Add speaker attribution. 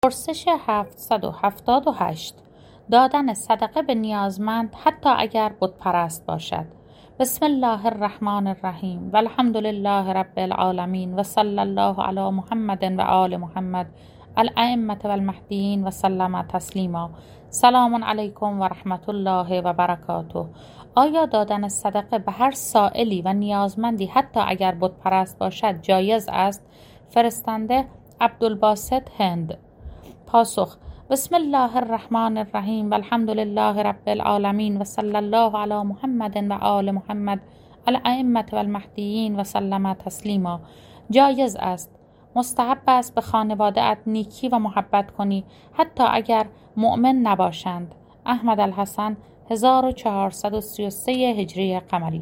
Speaker 1: پرسش 778 دادن صدقه به نیازمند حتی اگر بت پرست باشد. بسم الله الرحمن الرحیم و الحمد لله رب العالمین و صلی الله علی محمد و آل محمد الائمة و المهدیین و سلم تسلیما. سلام علیکم و رحمت الله و برکاته. آیا دادن صدقه به هر سائلی و نیازمندی حتی اگر بت پرست باشد جایز است؟ فرستنده عبدالباسط هند. پاسخ: بسم الله الرحمن الرحیم و الحمد لله رب العالمین و صلی الله علی محمد و آل محمد الائمة و المهدیین و سلم تسلیما. جایز است. مستحب است به خانواده ات نیکی و محبت کنی حتی اگر مؤمن نباشند. احمد الحسن 1433 هجری قمری.